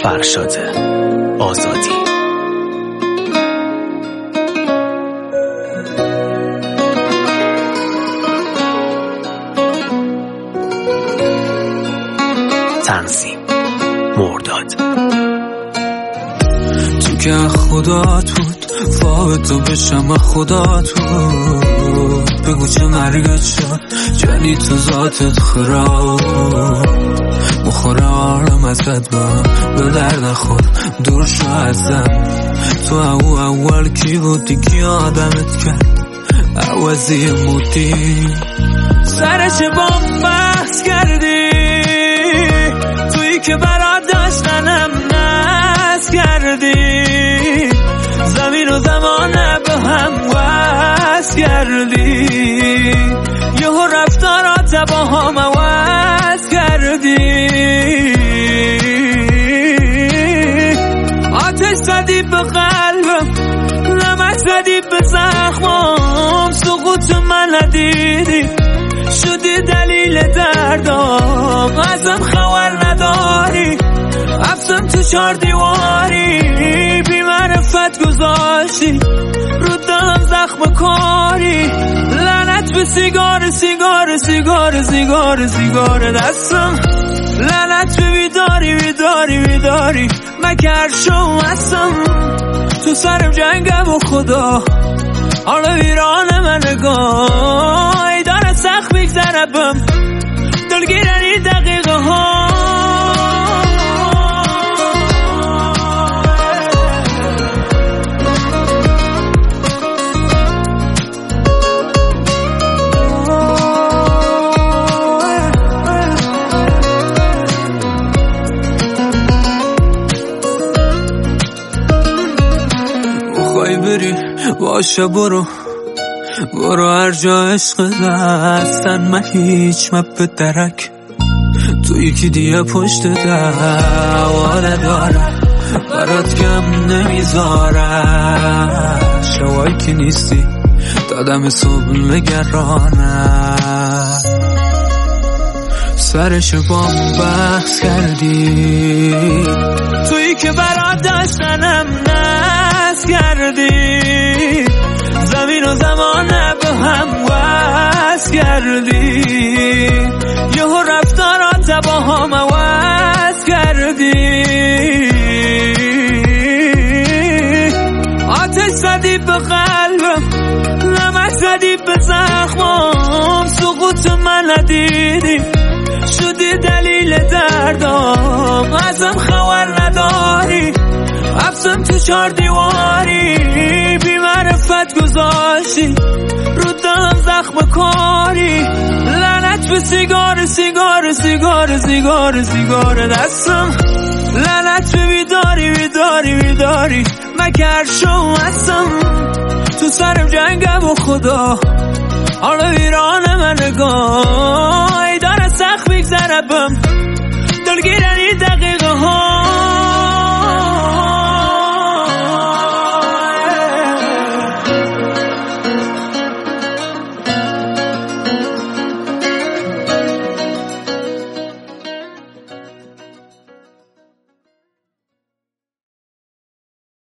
فرشاد آزادی. تنظیم مرداد. تو که خدات بود فاوتو بشم خدات بود، بگو چه مرگت شد جنی تو ذاتت خراب مخوره عالم ازت من به درد خور دور شو ازم. تو اول کی بودی کی آدمت کرد عوضی موتی سرش بام بحث کردی تویی که برات داشتنم نست کردی زمین و زمانه به هم وست کردی یهو رفتارات با هم عوض کردی آتش زدی به قلبم نمک زدی به زخمام سقوط من ندیدی شدی دلیل دردام ازم خبر نداری رفتم تو 4 دیواری بی معرفت گذاشتی رو دلم زخم کاری لعنت به سیگار سیگار سیگار سیگار سیگار دستم لعنت به بیداری بیداری بیداری مگر شو هستم تو سرم جنگم و خدا حالا ویران من نگاه ای داره سخت میگذره بم دلگیرن این دقیقه ها بخوای بری باشه برو هر جا عشق دستن من هیچ مپ درک تو یکی دیگه پشت دواله داره برات کم نمیذاره شوایی که نیستی دادم صبح نگرانه سرش بام بحث کردی تویی که برات داشتنم نست کردی زمین و زمانه به هم وست کردی یهو رفتارات با هم عوض کردی آتش زدی به قلبم نمک زدی به زخمام سقوط من ندیدی شدی دلیل دردام ازم خبر نداری رفتم تو 4 دیواری بی معرفت گذاشتی رو دلم زخم کاری لعنت به سیگار سیگار سیگار سیگار سیگار دستم لعنت به بیداری بیداری بیداری مگر شو هستم تو سرم جنگم و خدا حالا ویران من نگاه ای داره سخت میگذره بم دلگیرن